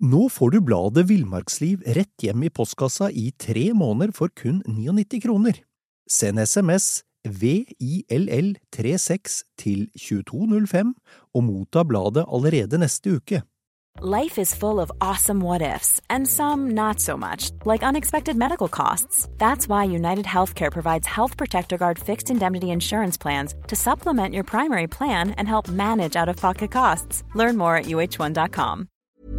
Nå får du bladet Villmarksliv rett hjem I postkassa I 3 måneder for kun 99 kroner. Send SMS VILL36 til 2205 og motta bladet allerede neste uke. Life is full of awesome what-ifs, and some not so much, like unexpected medical costs. That's why United Healthcare provides Health Protector Guard fixed indemnity insurance plans to supplement your primary plan and help manage out-of-pocket costs. Learn more at uh1.com.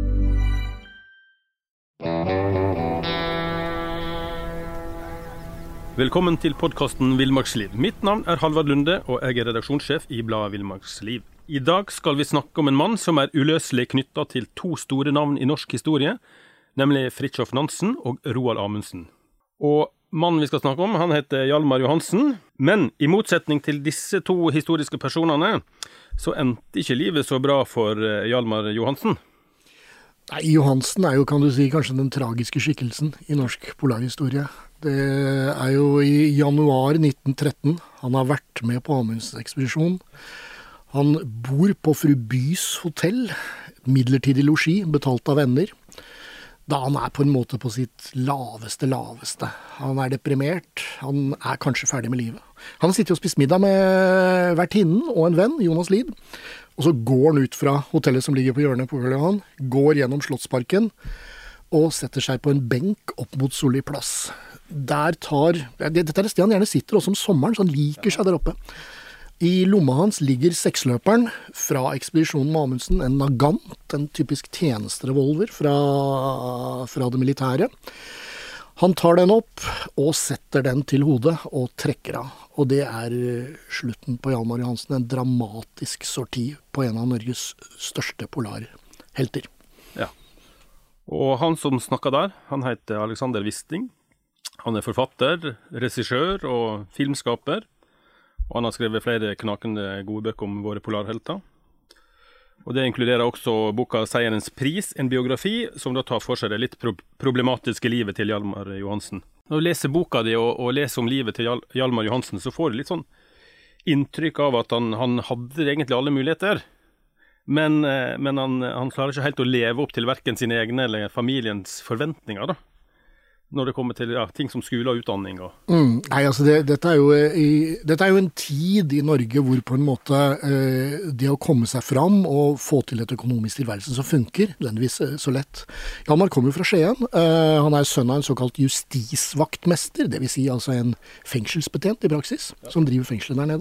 Velkommen til podcasten Villmarksliv. Mitt navn Halvard Lunde, og jeg redaksjonssjef I bladet Villmarksliv. I dag skal vi snakke om en mann som uløselig knyttet til 2 store navn I norsk historie, nemlig Fridtjof Nansen og Roald Amundsen. Og mannen vi skal snakke om, han heter Hjalmar Johansen, men I motsetning til disse 2 historiske personene, så endte ikke livet så bra for Hjalmar Johansen. Nei, Johansen jo, kan du si, kanskje den tragiske skikkelsen I norsk polarhistorie. Det jo I januar 1913. Han har vært med på Amundsens ekspedisjon. Han bor på fru Bys hotell, midlertidig logi, betalt av venner. Da han på en måte på sitt laveste. Han deprimert, han kanskje ferdig med livet. Han sitter og spist middag med vertinnen og en venn, Jonas Lid. Og så går han ut fra hotellet som ligger på hjørnet på Karl Johan, går gjennom Slottsparken og setter seg på en benk opp mot Solli plass. Dette et sted han gjerne sitter også om sommeren, så han liker seg der oppe. I lomma hans ligger seksløperen fra ekspedisjonen med Amundsen, en Nagant, en typisk tjenesterevolver fra det militære. Han tar den opp og setter den til hodet og trekker av. Og det slutten på Hjalmar Johansen, en dramatisk sorti på en av Norges største polarhelter. Ja, og han som snakket der, han heter Alexander Wisting. Han forfatter, regissør og filmskaper. Og han har skrevet flere knakende gode bøker om våre polarhelter. Og det inkluderer også boka Seierens pris, en biografi som da tar for seg det litt problematiske livet til Hjalmar Johansen. Når du leser boka di og leser om livet til Hjalmar Johansen, så får du litt sånn inntrykk av at han hadde egentlig alle muligheter. Men han klarer ikke helt å leve opp til hverken sine egne eller familiens forventninger da. Når det kommer til ting som skole og utdanning. Nei, altså dette jo en tid I Norge hvor på en måte det å komme seg fram og få til et økonomisk tilværelse som funker, nødvendigvis så lett. Hjalmar kommer fra Skien. Han sønn av en såkalt justisvaktmester, det vil si altså en fengselsbetjent I praksis, som driver fengselet der nede.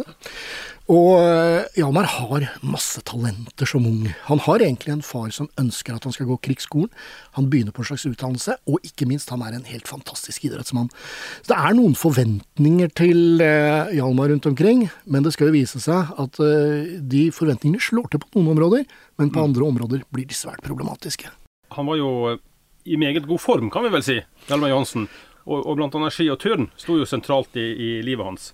Og Hjalmar har masse talenter som ung. Han har egentlig en far som ønsker at han skal gå krigsskolen. Han begynner på en slags utdannelse, og ikke minst han en helt fantastisk idrettsmann. Så det noen forventninger til Hjalmar rundt omkring, men det skal jo vise seg at de forventningene slår til på noen områder, men på andre områder blir de svært problematiske. Han var jo I meget god form, kan vi vel si, Hjalmar Johansen, og blant annet ski og turn stod jo sentralt I livet hans.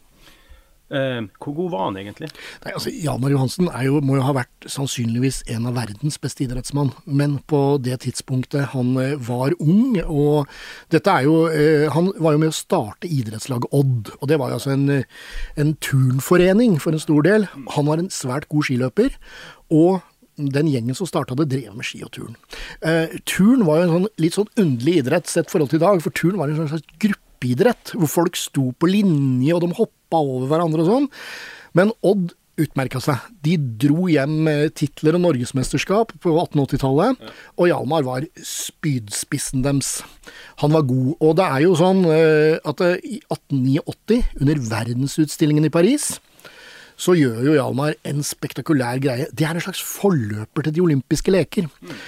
Hvor god var han egentlig? Nei, altså, Hjalmar Johansen må jo ha vært sannsynligvis en av verdens beste idrettsmann, men på det tidspunktet han var ung, og dette han var jo med å starte idrettslaget Odd, og det var jo altså en turnforening for en stor del. Han var en svært god skiløper, og den gjengen som startet det drev med ski og turn. Turn var jo en litt sånn underlig idrett sett forhold til I dag, for turn var en slags gruppeidrett, hvor folk sto på linje, og de hoppet over hverandre og sånn. Men Odd utmerket seg. De dro hjem titler og norgesmesterskap på 1880-tallet, og Hjalmar var spydspissen deres. Han var god, og det jo sånn at I 1889, under verdensutstillingen I Paris, så gjør jo Hjalmar en spektakulær greie. Det en slags forløper til de olympiske leker.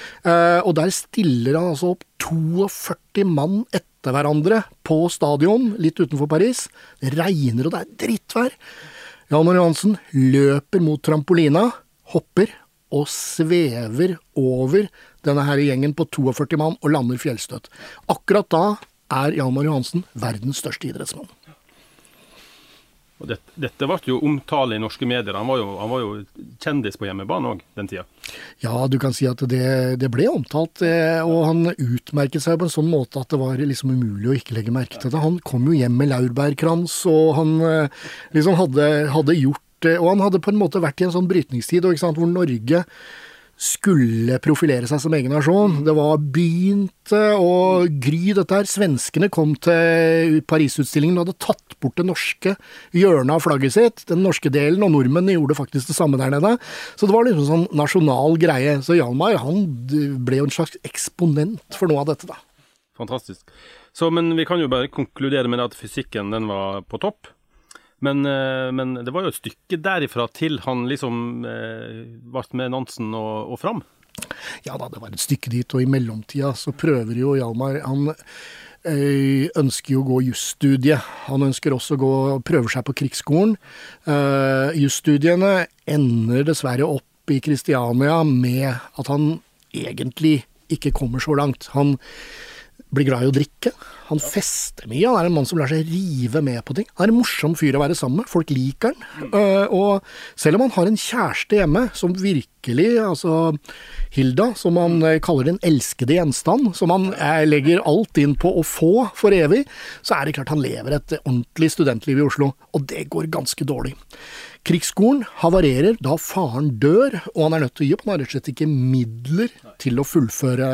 Og der stiller han altså opp 42 mann etter hverandre på stadion, litt utenfor Paris. Det regner, og det drittvær. Hjalmar Johansen løper mot trampolina, hopper og svever over denne her gjengen på 42 mann og lander fjellstøtt. Akkurat da Hjalmar Johansen verdens største idrettsmann. Og dette var jo omtale I norske medier. Han var jo kjendis på hjemmebane også, den tida. Ja, du kan si at det ble omtalt, og han utmerket seg på en sånn måte at det var liksom umulig å ikke legge merke til det. Han kom jo hjem med laurbærkrans, og han liksom hadde gjort det, og han hadde på en måte vært I en sånn brytningstid, og, ikke sant, hvor Norge skulle profilere seg som egen nasjon. Det var begynte å gry dette her. Svenskene kom til Paris-utstillingen og hadde tatt bort det norske hjørnet av flagget sitt, den norske delen, og nordmennene gjorde faktisk det samme der nede. Så det var liksom sånn nasjonal greie. Så Hjalmar, han ble jo en slags eksponent for noe av dette da. Fantastisk. Så, men vi kan jo bare konkludere med at fysikken, den var på topp. Men det var jo et stykke derifra til han liksom ble med Nansen og fram. Ja da, det var et stykke dit, og i mellomtida så prøver jo Hjalmar, han ønsker jo å gå jusstudiet. Han ønsker også å prøve seg på krigsskolen. Jusstudiene ender dessverre opp i Kristiania med at han egentlig ikke kommer så langt. Han blir glad i å drikke. Han fester mye. Han en mann som lar seg rive med på ting. Han en morsom fyr å være sammen med. Folk liker han. Og selv om han har en kjæreste hjemme som virkelig, altså Hilda, som han kaller den elskede gjenstand, som han legger alt inn på å få for evig, så det klart han lever et ordentlig studentliv i Oslo. Og det går ganske dårlig. Krigsskolen havarerer da faren dør, og han nødt til å gi opp. Han har rett og slett ikke midler til å fullføre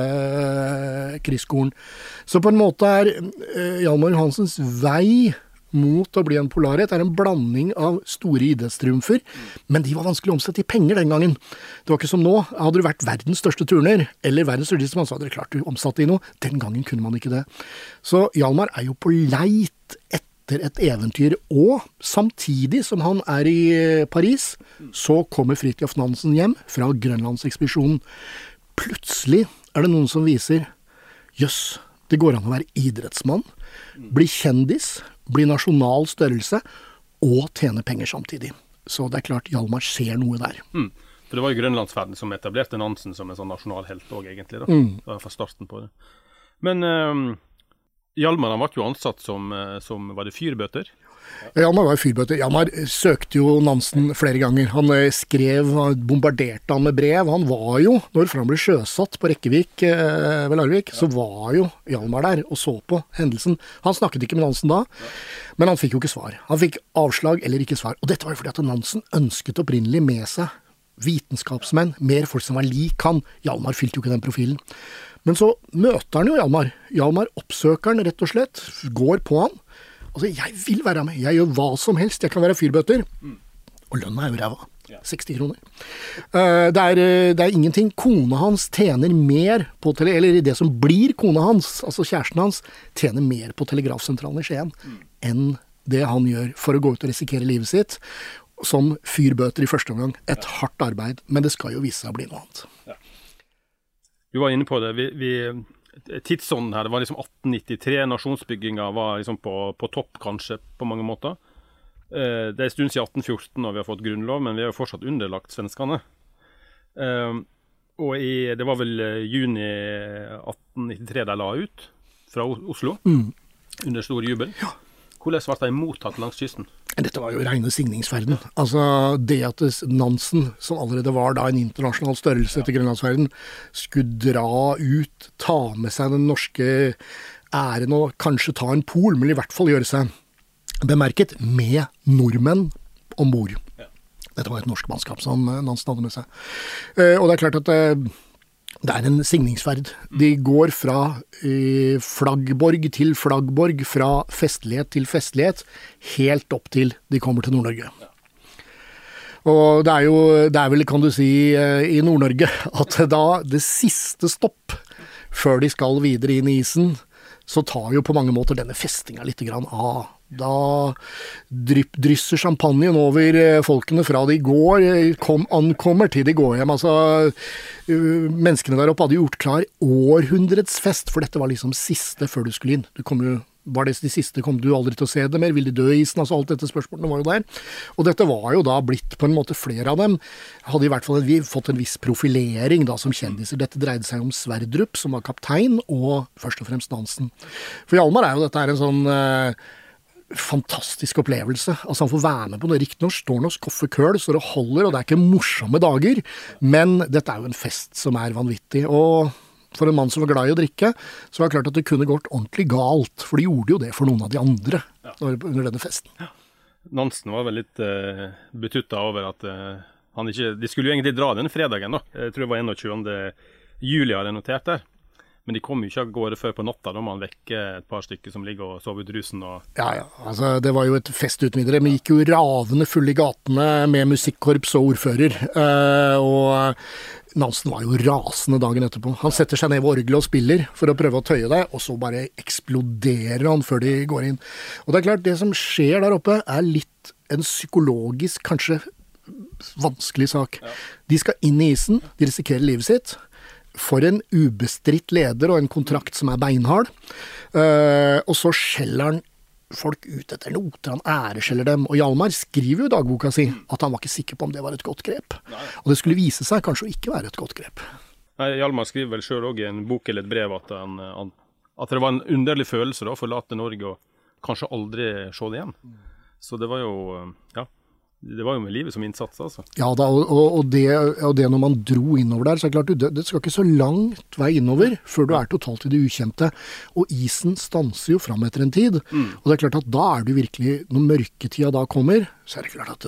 krigsskolen. Så på en måte Hjalmar Johansens vei mot å bli en polarhet en blanding av store idrettstriumfer, men de var vanskelig å omsette i penger den gangen. Det var ikke som nå. Hadde du vært verdens største turner, eller verdens største mann, så hadde det klart du omsatte i noe. Den gangen kunne man ikke det. Så Hjalmar jo på leit etter et eventyr, og samtidig som han i Paris, så kommer Fridtjof Nansen hjem fra Grønlandsekspedisjonen. Plutselig det noen som viser, jøss, det går an å være idrettsmann, bli kjendis, bli nasjonal størrelse, og tjene penger samtidig. Så det klart Hjalmar ser noe der. For det var jo Grønlandsferden som etablerte Nansen som en sånn nasjonalhelt også, egentlig. Det var fra starten på det. Men Hjalmar, han ble jo ansatt som var det fyrbøter? Hjalmar var fyrbøter. Hjalmar søkte jo Nansen flere ganger. Han bombarderte han med brev. Han var jo, når han ble sjøsatt på Rekkevik ved Larvik, så var jo Hjalmar der og så på hendelsen. Han snakket ikke med Nansen da, men han fikk jo ikke svar. Han fikk avslag eller ikke svar. Og dette var jo fordi at Nansen ønsket opprinnelig med seg vitenskapsmenn, mer folk som var lik han. Hjalmar fylte jo ikke den profilen. Men så møter han jo Hjalmar. Hjalmar oppsøker han rett og slett, går på han. Altså, jeg vil være med. Jeg gjør hva som helst. Jeg kan være fyrbøter. Og lønna jo ræva. 60 kroner. Det ingenting. Kona hans tjener mer på eller det som blir kona hans, altså kjæresten hans, tjener mer på telegrafsentralen i Skien enn det han gjør for å gå ut og risikere livet sitt som fyrbøter i første omgang. Et hardt arbeid, men det skal jo vise seg å bli noe annet. Ja. Du var inne på det. Tidsånden her, det var liksom 1893, nasjonsbygginga var liksom på topp kanskje på mange måter. Det en stund siden 1814 når vi har fått grunnlov, men vi har jo fortsatt underlagt svenskene. Og det var vel juni 1893 de la ut fra Oslo, under stor jubel. Ja. Hvordan ble de mottatt langs kysten? Dette var jo rene signingsferden. Altså det at Nansen, som allerede var da en internasjonal størrelse til Grønlandsferden, skulle dra ut, ta med seg den norske æren og kanskje ta en pol, men i hvert fall gjøre seg bemerket med nordmenn ombord. Ja. Dette var et norsk mannskap som Nansen hadde med seg. Og det klart at det en signingsferd. De går fra flaggborg til flaggborg, fra festlighet til festlighet, helt opp til de kommer til Nord-Norge. Ja. Og det vel, kan du si, i Nord-Norge at da det siste stopp før de skal videre inn i isen, så tar jo på mange måter denne festinga litt grann av. Da drysser champagnen over folkene fra de går, ankommer til de går hjem. Altså, menneskene der oppe hadde gjort klar århundrets fest, for dette var liksom siste før du skulle inn. Var det de siste, kom du aldri til å se det mer? Vil de dø i isen? Altså alt dette spørsmålene var jo der. Og dette var jo da blitt på en måte flere av dem. Hadde i hvert fall fått en viss profilering da som kjendiser. Dette dreide seg om Sverdrup, som var kaptein, og først og fremst Nansen. For Hjalmar jo dette en sånn fantastisk opplevelse. Altså han får være med på det. Riktignok står han og skoffer køl, så det holder, og det ikke morsomme dager, men dette jo en fest som vanvittig. Og for en mann som var glad i å drikke, så var det klart at det kunne gått ordentlig galt, for de gjorde jo det for noen av de andre under denne festen. Ja. Nansen var vel litt betutta over at de skulle jo egentlig dra den fredagen da. Jeg tror det var 21. juli hadde jeg notert der. Men de kom jo ikke av gårde før på natta, da man vekker et par stykker som ligger og sover ut rusen. Ja, altså det var jo et fest uten videre. Vi gikk jo ravende full i gatene med musikkorps og ordfører. Og Nansen var jo rasende dagen etterpå. Han setter seg ned ved orgelet og spiller for å prøve å tøye det, og så bare eksploderer han før de går inn. Og det er klart, det som skjer der oppe er litt en psykologisk, kanskje vanskelig sak. Ja. De skal inn i isen, de risikerer livet sitt. For en ubestridt leder og en kontrakt som er beinhard. Og så skjeller han folk ut etter noter, han æreskjeller dem. Og Hjalmar skriver jo i dagboka si at han var ikke sikker på om det var et godt grep. Nei. Og det skulle vise seg kanskje å ikke være et godt grep. Nei, Hjalmar skriver vel selv også i en bok eller et brev at det var en underlig følelse da, å forlate Norge og kanskje aldri se det igjen. Så det var jo, det var jo med livet som innsats, altså. Ja da, og det når man dro innover der, så er det klart, det skal ikke så langt vei innover før du er totalt i det ukjente. Og isen stanser jo fram etter en tid. Og det er klart at da er du virkelig, når mørketida da kommer, så er det klart at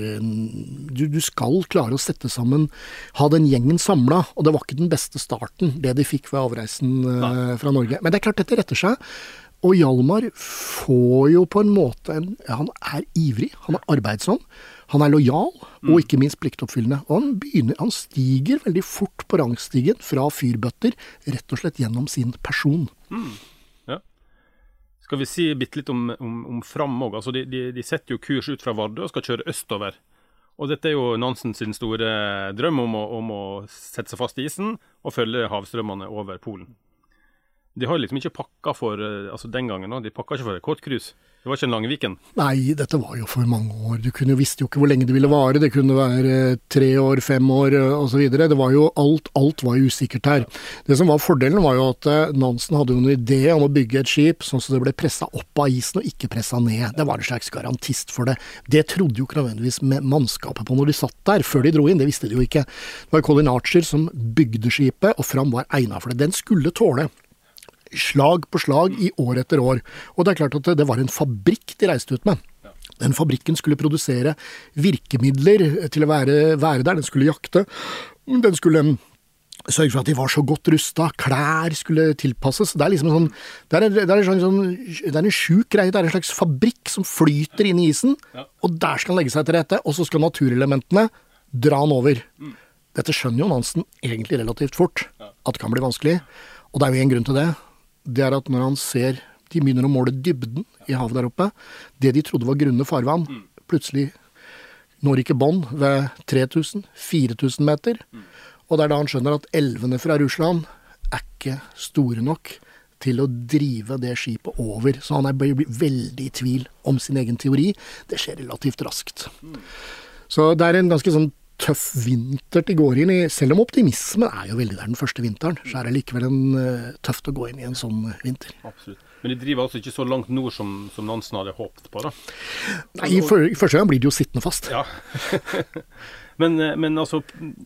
du skal klare å sette sammen, ha den gjengen samlet, og det var ikke den beste starten, det de fikk ved avreisen fra Norge. Men det er klart, dette retter seg. Og Hjalmar får jo på en måte, han er ivrig, han er arbeidsom, han er lojal, og ikke minst pliktoppfyllende. Og han stiger veldig fort på rangstigen fra fyrbøtter, rett og slett gjennom sin person. Ja. Skal vi si bitte litt om Fram også? Altså de setter jo kurs ut fra Vardø og skal kjøre østover. Og dette er jo Nansen sin store drøm om å sette seg fast i isen og følge havstrømmene over Polen. De har liksom ikke pakket for, altså den gangen, de pakket ikke for et kortkrus. Det var ikke en Langviken. Nei, dette var jo for mange år. Du visste jo ikke hvor lenge det ville vare. Det kunne være 3 år, 5 år og så videre. Det var jo alt var jo usikkert her. Det som var fordelen var jo at Nansen hadde jo en idé om å bygge et skip sånn så det ble presset opp av isen og ikke presset ned. Det var en slags garantist for det. Det trodde jo ikke nødvendigvis med mannskapet på når de satt der før de dro inn. Det visste de jo ikke. Det var Colin Archer som bygde skipet, og Fram var egnet for det. Den skulle tåle slag på slag i år etter år. Og det er klart at det var en fabrikk de reiste ut med. Den fabrikken skulle produsere virkemidler til å være der. Den skulle jakte. Den skulle sørge for at de var så godt rustet. Klær skulle tilpasses. Det er liksom sånn, det er en sjuk greie. Det er en slags fabrikk som flyter inn i isen, og der skal han legge seg til rette, og så skal naturelementene dra han over. Dette skjønner jo Nansen egentlig relativt fort, at det kan bli vanskelig. Og det er jo en grunn til det. Det er at når han ser, de begynner å måle dybden i havet der oppe, det de trodde var grunne farvann, plutselig når ikke bånd ved 3000-4000 meter. Og det er da han skjønner at elvene fra Russland er ikke store nok til å drive det skipet over. Så han blir veldig i tvil om sin egen teori. Det skjer relativt raskt. Så det er en ganske sånn tøff vinter de går inn i, selv om optimismen er jo veldig der den første vinteren, så er det likevel tøft å gå inn i en sånn vinter. Absolutt. Men de driver altså ikke så langt nord som Nansen hadde håpet på da? Nei, i første gang blir de jo sittende fast. Ja. men altså,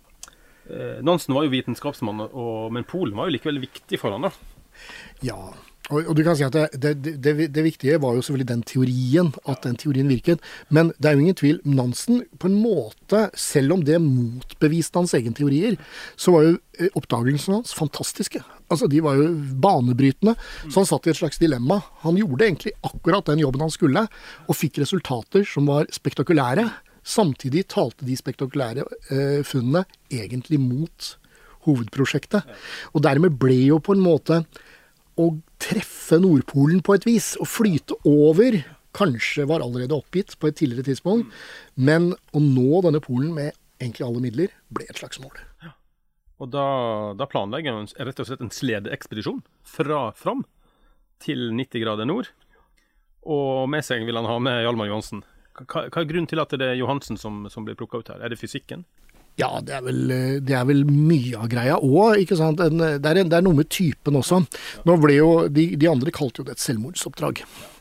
Nansen var jo vitenskapsmann, men Polen var jo likevel viktig for han da? Ja, og du kan si at det viktige var jo selvfølgelig den teorien, at den teorien virket. Men det er jo ingen tvil, Nansen på en måte, selv om det motbeviste hans egen teorier, så var jo oppdagelsene hans fantastiske. Altså, de var jo banebrytende, så han satt i et slags dilemma. Han gjorde egentlig akkurat den jobben han skulle, og fikk resultater som var spektakulære. Samtidig talte de spektakulære funnene egentlig mot hovedprosjektet. Og dermed ble jo på en måte å treffe Nordpolen på et vis, og flyte over, kanskje var allerede oppgitt på et tidligere tidspunkt, men å nå denne Polen med egentlig alle midler, ble et slags mål. Ja. Og da planlegger han rett og slett en sledeekspedisjon fra Fram til 90 grader nord, og med seg vil han ha med Hjalmar Johansen. Hva er grunnen til at det er Johansen som blir plukket ut her? Er det fysikken? Ja, det er vel mye av greia også, ikke sant? Det er noe med typen også. Nå ble jo, de andre kalte jo det et selvmordsoppdrag.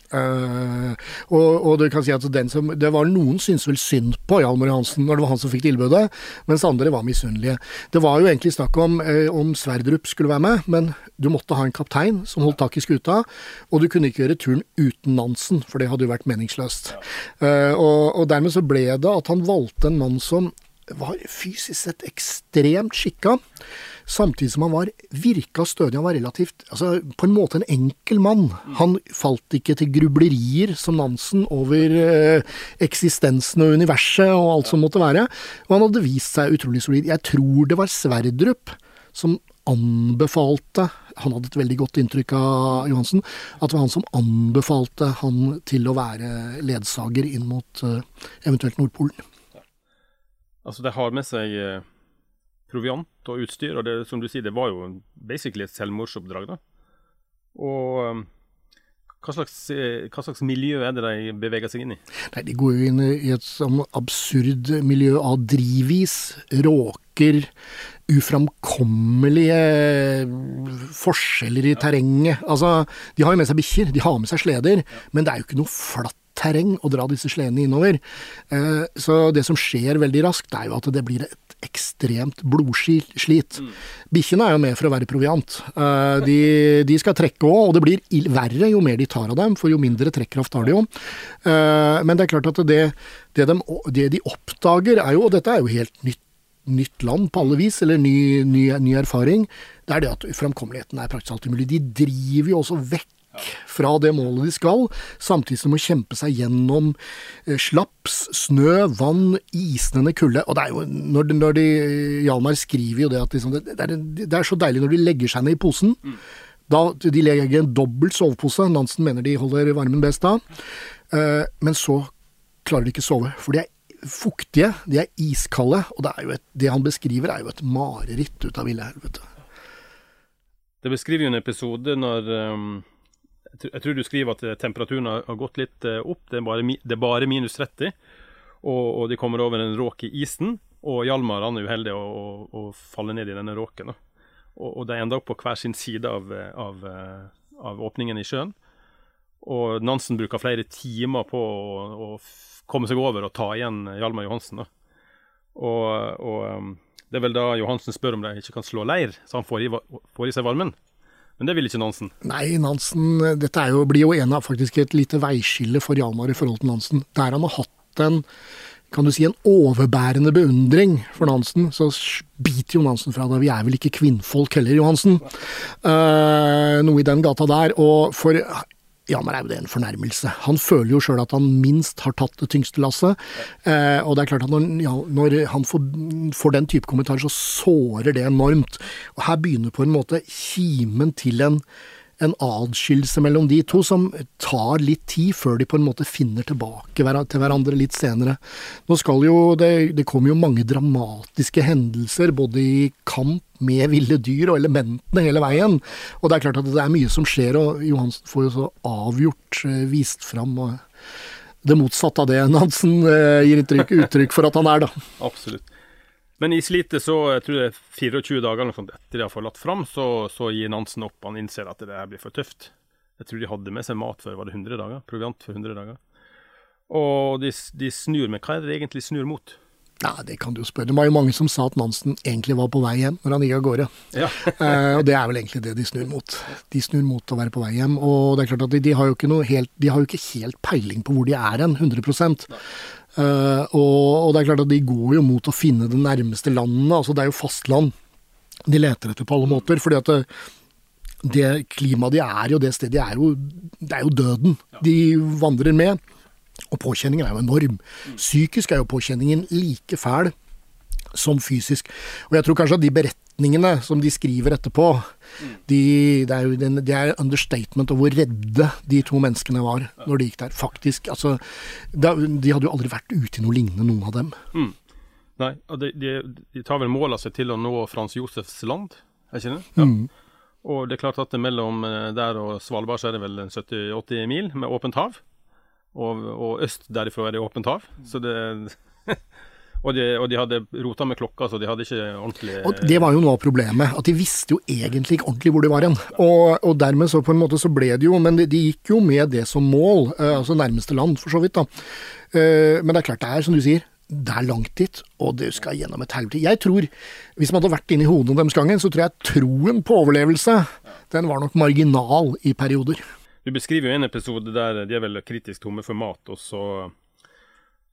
Og du kan si at det var noen syntes vel synd på Hjalmar Johansen når det var han som fikk tilbudet, mens andre var misunnelige. Det var jo egentlig snakk om Sverdrup skulle være med, men du måtte ha en kaptein som holdt tak i skuta, og du kunne ikke gjøre turen uten Nansen, for det hadde jo vært meningsløst. Og dermed så ble det at han valgte en mann som var fysisk sett ekstremt skikka, samtidig som han virka stødig. Han var relativt, altså på en måte en enkel mann. Han falt ikke til grublerier som Nansen over eksistensen og universet og alt som måtte være. Og han hadde vist seg utrolig solid. Jeg tror det var Sverdrup som anbefalte, han hadde et veldig godt inntrykk av Johansen, at det var han som anbefalte han til å være ledsager inn mot eventuelt Nordpolen. Altså, de har med seg proviant og utstyr, og det, som du sier, det var jo basically et selvmordsoppdrag da. Og hva slags miljø det de beveger seg inn i? Nei, de går jo inn i et sånn absurd miljø av drivis, råker, uframkommelige forskjeller i terrenget. Altså, de har jo med seg bikkjer, de har med seg sleder, men det er jo ikke noe flatt terreng å dra disse sledene innover. Så det som skjer veldig raskt, er jo at det blir et ekstremt blodslit. Bikkjene er jo med for å være proviant. De skal trekke også, og det blir verre jo mer de tar av dem, for jo mindre trekkraft har de jo. Men det er klart at det de oppdager er jo, og dette er jo helt nytt land på alle vis, eller ny erfaring, det er det at framkommeligheten er praktisk alt umulig. De driver jo også vekk fra det målet de skal, samtidig som de må kjempe seg gjennom slaps, snø, vann, isnende kulde. Og det er jo, når Hjalmar skriver jo det at liksom, det er så deilig når de legger seg ned i posen. Da, de legger en dobbelt sovepose, Nansen mener de holder varmen best da. Men så klarer de ikke sove, for de er fuktige, de er iskalde, og det han beskriver er jo et mareritt ut av ville helvete. Det beskriver jo en episode når jeg tror du skriver at temperaturen har gått litt opp, det er bare minus 30, og de kommer over en råk i isen, og Hjalmar han er uheldig å falle ned i denne råken. Og de ender opp på hver sin side av åpningen i sjøen, og Nansen bruker flere timer på å komme seg over og ta igjen Hjalmar Johansen. Og det er vel da Johansen spør om de ikke kan slå leir, så han får i seg varmen. Men det vil ikke Nansen. Nei, Nansen, dette blir jo faktisk et lite veiskille for Hjalmar i forhold til Nansen. Der han har hatt en overbærende beundring for Nansen, så biter jo Nansen fra det. Vi er vel ikke kvinnfolk heller, Johansen. Noe i den gata der, og for Hjalmar er jo det en fornærmelse. Han føler jo selv at han minst har tatt det tyngste lasset, og det er klart at når han får den type kommentar, så sårer det enormt. Og her begynner på en måte kimen til en adskillelse mellom de to, som tar litt tid før de på en måte finner tilbake til hverandre litt senere. Nå skal jo, det kommer jo mange dramatiske hendelser, både i kamp med ville dyr og elementene hele veien, og det er klart at det er mye som skjer, og Johansen får jo så avgjort vist fram, og det motsatte av det Nansen gir uttrykk for at han er da. Absolutt. Men i slitet så, jeg tror det er 24 dager etter de har forlatt fram, så gir Nansen opp, han innser at det her blir for tøft. Jeg tror de hadde med seg mat for, var det 100 dager? Proviant for 100 dager. Og de snur, men hva det egentlig snur mot? Ja, det kan du jo spørre. Det var jo mange som sa at Nansen egentlig var på vei hjem når han gikk av gårde. Ja. Og det er vel egentlig det de snur mot. De snur mot å være på vei hjem, og det er klart at de har jo ikke helt peiling på hvor de er 100%. Og det er klart at de går jo mot å finne det nærmeste landene, altså det er jo fastland de leter etter på alle måter, fordi at det klimaet de er jo, det stedet det er jo døden de vandrer med, og påkjenningen er jo enorm. Psykisk er jo påkjenningen like fæl som fysisk, og jeg tror kanskje at de beretningene som de skriver etterpå, det er understatement av hvor redde de to menneskene var når de gikk der. Faktisk, altså, de hadde jo aldri vært ute i noe lignende, noen av dem. Nei, og de tar vel mål av seg til å nå Frans Josefs land, er ikke det? Ja. Og det er klart at mellom der og Svalbard så er det vel 70-80 mil med åpent hav, og øst derifra er det åpent hav, så det Og de hadde rotet med klokka, så de hadde ikke ordentlig... Og det var jo noe av problemet, at de visste jo egentlig ikke ordentlig hvor de var hen. Og dermed så på en måte så ble det jo, men de gikk jo med det som mål, altså nærmeste land for så vidt da. Men det er klart det er, som du sier, det er langt dit, og det skal gjennom et helvete. Jeg tror, hvis man hadde vært inne i hodet deres gangen, så tror jeg troen på overlevelse, den var nok marginal i perioder. Du beskriver jo en episode der de er vel kritisk tomme for mat, og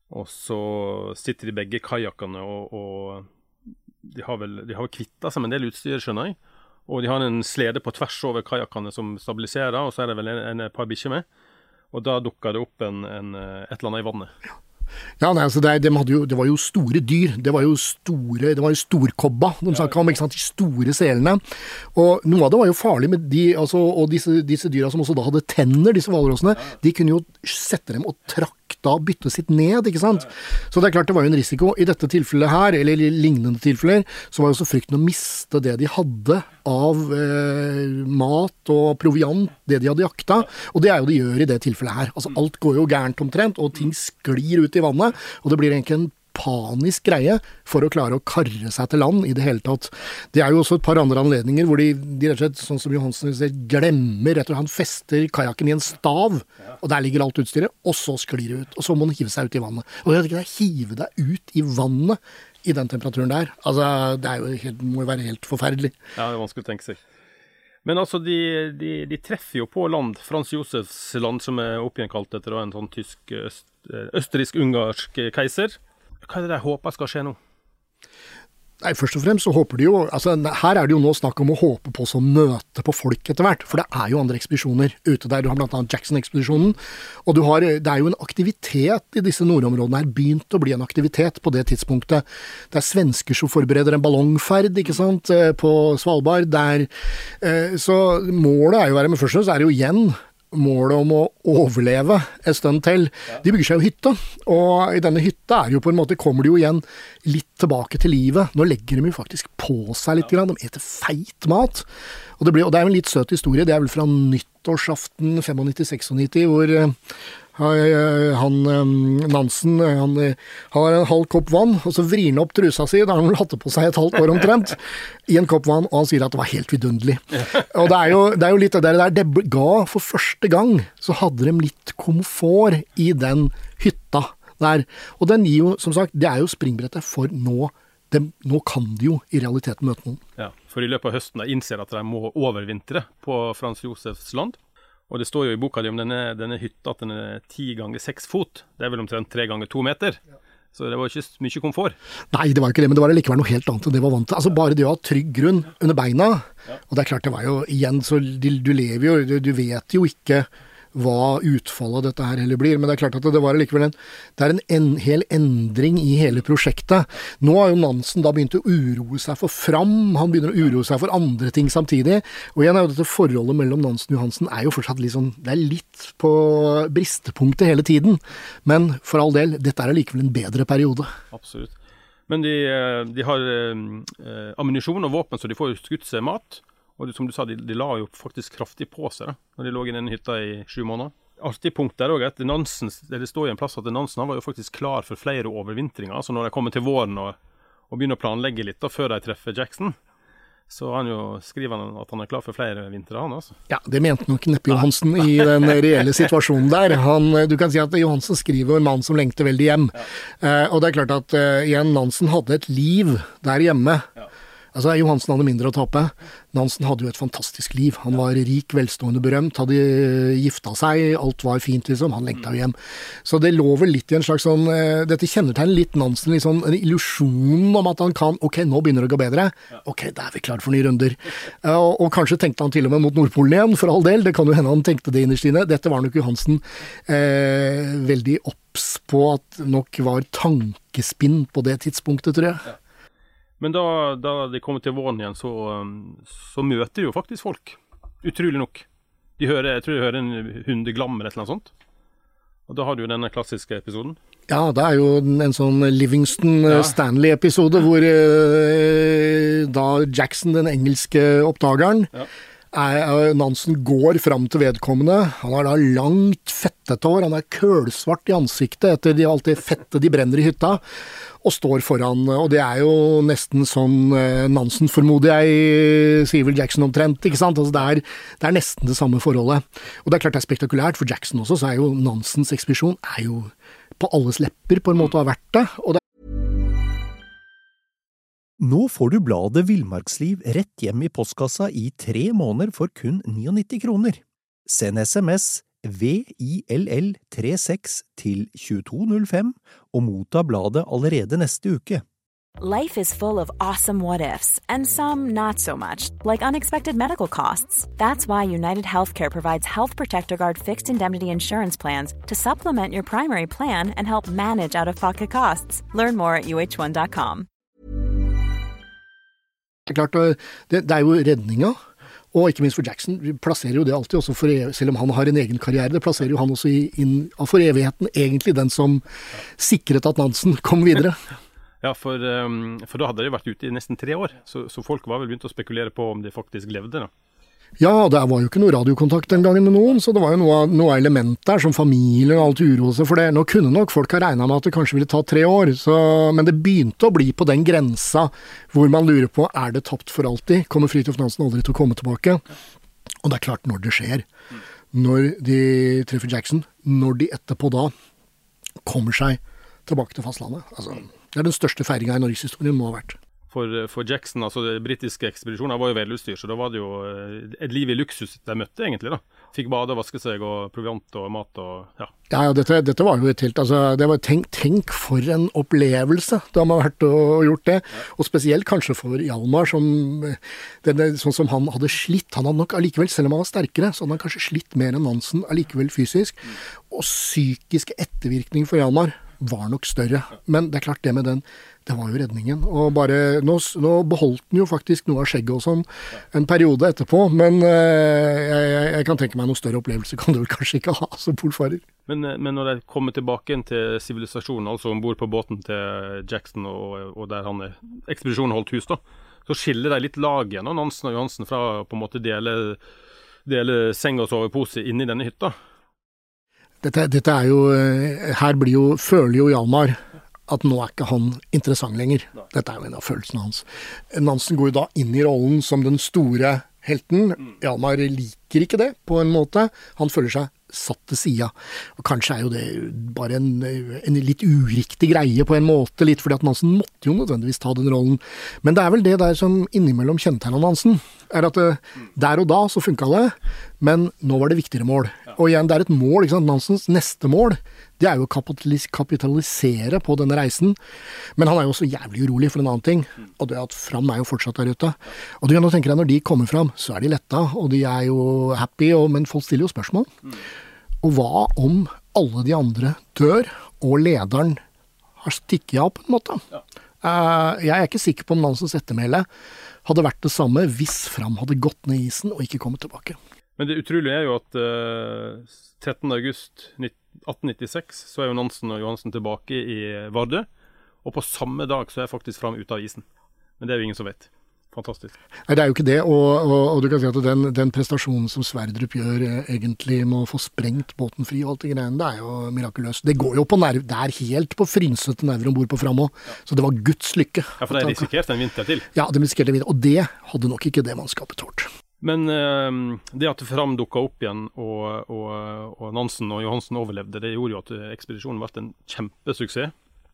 Og så sitter de begge kajakkene, og de har vel kvittet seg med en del utstyr, skjønner jeg. Og de har en slede på tvers over kajakkene som stabiliserer, og så det vel en par bikkjer med. Og da dukker det opp et eller annet i vannet. Ja, nei, altså det var jo store dyr. Det var jo storkobba, de snakket om, ikke sant, de store selene. Og noe av det var jo farlig med de, altså, og disse dyra som også da hadde tenner, disse hvalrossene, de kunne jo sette dem og trakk da byttet sitt ned, ikke sant? Så det klart det var jo en risiko. I dette tilfellet her, eller i lignende tilfeller, så var jo også frykten å miste det de hadde av mat og proviant, det de hadde jakta. Og det jo det gjør i det tilfellet her. Altså alt går jo gærent omtrent, og ting sklir ut i vannet, og det blir egentlig en panisk greie for å klare å karre seg til land i det hele tatt. Det jo også et par andre anledninger hvor de rett og slett, sånn som Johansen glemmer, rett og slett han fester kajakken i en stav, og der ligger alt utstyret, og så sklir det ut, og så må han hive seg ut i vannet. Og jeg vet ikke, hive deg ut i vannet i den temperaturen der, altså det må jo være helt forferdelig. Ja, det vanskelig å tenke seg. Men altså, de treffer jo på land, Frans Josefs land, som oppgjenkalt etter en sånn tysk, østerriksk-ungarsk keiser. Hva det de håper skal skje nå? Nei, først og fremst så håper de jo, altså her det jo nå snakk om å håpe på så møte på folk etter hvert, for det jo andre ekspedisjoner ute der, du har blant annet Jackson-ekspedisjonen, og det jo en aktivitet i disse nordområdene her, begynt å bli en aktivitet på det tidspunktet. Det svensker som forbereder en ballongferd, ikke sant, på Svalbard, så målet jo være, men først og fremst det jo igjen målet om å overleve en stund til. De bygger seg jo hytte, og i denne hytta jo på en måte, kommer de jo igjen litt tilbake til livet. Nå legger de jo faktisk på seg litt grann, de eter feit mat, og det jo en litt søt historie, det vel fra nyttårsaften 95-96, hvor Nansen, han har en halv kopp vann, og så vrir han opp trusa si, da har han hatt det på seg et halvt år omtrent, i en kopp vann, og han sier at det var helt vidundelig. Og det jo litt av det der, det ga for første gang, så hadde de litt komfort i den hytta der. Og den gir jo, som sagt, det jo springbrettet for nå kan de jo i realiteten møte noen. Ja, for i løpet av høsten innser at de må overvintre på Frans Josefs land. Og det står jo i boka di om denne hytta at den 10 ganger 6 fot. Det vel omtrent 3 ganger 2 meter. Så det var ikke mye komfort. Nei, det var ikke det, men det var likevel noe helt annet enn det var vant til. Altså bare det å ha trygg grunn under beina, og det klart det var jo igjen, så du lever jo, du vet jo ikke hva utfallet av dette her heller blir, men det klart at det var likevel en hel endring i hele prosjektet. Nå har jo Nansen da begynt å uroe seg for Fram, han begynner å uroe seg for andre ting samtidig, og igjen jo dette forholdet mellom Nansen og Johansen jo fortsatt litt sånn, det litt på bristepunktet hele tiden, men for all del, dette likevel en bedre periode. Absolutt. Men de har ammunisjon og våpen, så de får skutt seg mat. Og som du sa, de la jo faktisk kraftig på seg da, når de lå i denne hytta i 7 måneder. Artig punkt der også, at Nansen, det står i en plass at Nansen var jo faktisk klar for flere overvintringer. Altså når de kommer til våren og begynner å planlegge litt da, før de treffer Jackson, så skriver han at han klar for flere vintre, han altså. Ja, det mente nok neppe Johansen i den reelle situasjonen der. Du kan si at Johansen skriver en mann som lengter veldig hjem. Ja. Og det klart at igjen, Nansen hadde et liv der hjemme. Ja. Altså, Johansen hadde mindre å tape. Nansen hadde jo et fantastisk liv. Han var rik, velstående, berømt, hadde gifta seg, alt var fint liksom, han lengta jo hjem. Så det lå vel litt i en slags sånn, dette kjennetegner litt Nansen, liksom, en illusjon om at han kan, ok, nå begynner det å gå bedre, ok, da vi klare for nye runder. Og kanskje tenkte han til og med mot Nordpolen igjen, for all del, det kan jo hende han tenkte det innerst inne. Dette var nok Johansen veldig obs på at nok var tankespinn på det tidspunktet, tror jeg. Ja. Men da de kommer til våren igjen, så møter de jo faktisk folk. Utrolig nok. Jeg tror de hører en hundeglammer eller noe sånt. Og da har du jo denne klassiske episoden. Ja, det jo en sånn Livingston-Stanley-episode, hvor da Jackson, den engelske oppdageren, Nansen går fram til vedkommende. Han har da langt fettet hår, han kølsvart i ansiktet etter alt det fettet de brenner i hytta, og står foran, og det jo nesten sånn Nansen formoder jeg sier vel Jackson omtrent, ikke sant? Altså det nesten det samme forholdet. Og det klart det spektakulært, for Jackson også, så jo Nansens ekspedisjon jo på alles lepper på en måte har vært det, og det Nå får du bladet Villmarksliv rett hjem i postkassa i 3 måneder for kun 99 kroner. Send SMS VILL36 til 2205 og motta bladet allerede neste uke. Life is full of awesome what-ifs, and some not so much, like unexpected medical costs. That's why United Healthcare provides Health Protector Guard fixed indemnity insurance plans to supplement your primary plan and help manage out-of-pocket costs. Learn more at uh1.com. Det klart, det jo redninga, og ikke minst for Jackson, vi plasserer jo det alltid også selv om han har en egen karriere, det plasserer jo han også for evigheten, egentlig den som sikret at Nansen kom videre. Ja, for da hadde de vært ute i nesten 3 år, så folk var vel begynt å spekulere på om de faktisk levde da. Ja, det var jo ikke noe radiokontakt den gangen med noen, så det var jo noe element der, som familie og alt uro seg for det. Nå kunne nok folk ha regnet med at det kanskje ville ta 3 år, men det begynte å bli på den grensa hvor man lurer på, det tapt for alltid? Kommer Fridtjof Nansen aldri til å komme tilbake? Og det klart når det skjer, når de treffer Jackson, når de etterpå da kommer seg tilbake til fastlandet. Altså, det den største feiringen i Norges historie må ha vært. For Jackson, altså de britiske ekspedisjoner var jo velutstyr, så da var det jo et liv i luksus de møtte egentlig da. Fikk bade og vaske seg og proviant og mat og ja. Ja, dette var jo et helt, altså det var tenk for en opplevelse da man har vært og gjort det, og spesielt kanskje for Hjalmar sånn som han hadde slitt, han hadde nok allikevel, selv om han var sterkere, så hadde han kanskje slitt mer enn Nansen allikevel fysisk, og psykiske ettervirkning for Hjalmar var nok større, men det klart det med den, det var jo redningen, og bare, nå beholdt den jo faktisk noe av skjegget og sånn en periode etterpå, men jeg kan tenke meg noen større opplevelser kan du vel kanskje ikke ha som polfarer. Men når de kommer tilbake til sivilisasjonen, altså ombord på båten til Jackson og der ekspedisjonen holdt hus da, så skiller de litt lag igjen, og Nansen og Johansen fra på en måte dele seng og sovepose inn i denne hytta. Dette jo, her føler jo Hjalmar at nå ikke han interessant lenger. Dette jo en av følelsene hans. Nansen går jo da inn i rollen som den store helten. Hjalmar liker ikke det på en måte. Han føler seg satt til siden. Og kanskje jo det bare en litt uriktig greie på en måte, litt fordi at Nansen måtte jo nødvendigvis ta den rollen. Men det vel det der som innimellom kjennetegner Nansen, at der og da så funket det, men nå var det viktigere mål. Og igjen, det et mål, ikke sant? Nansens neste mål, det jo å kapitalisere på denne reisen. Men han jo også jævlig urolig for en annen ting, og det at Fram jo fortsatt der ute. Og du kan jo tenke deg, når de kommer fram, så de letta, og de jo happy, men folk stiller jo spørsmål. Og hva om alle de andre dør, og lederen har stikket av på en måte? Jeg ikke sikker på om Nansens ettermæle hadde vært det samme hvis Fram hadde gått ned isen og ikke kommet tilbake. Men det utrolige jo at 13. august 1896 så jo Nansen og Johansen tilbake i Vardø, og på samme dag så faktisk Fram ute av isen. Men det jo ingen som vet. Fantastisk. Nei, det jo ikke det, og du kan si at den prestasjonen som Sverdrup gjør egentlig med å få sprengt båten fri og alt det greiene, det jo mirakuløst. Det går jo på nerv, det helt på frynsete nerver ombord på Fram også, så det var Guds lykke. Ja, for det risikerte en vinter til. Ja, det risikerte en vinter, og det hadde nok ikke det mannskapet tålt. Men det at Fram dukket opp igjen, og Nansen og Johansen overlevde, det gjorde jo at ekspedisjonen ble en kjempesuksess.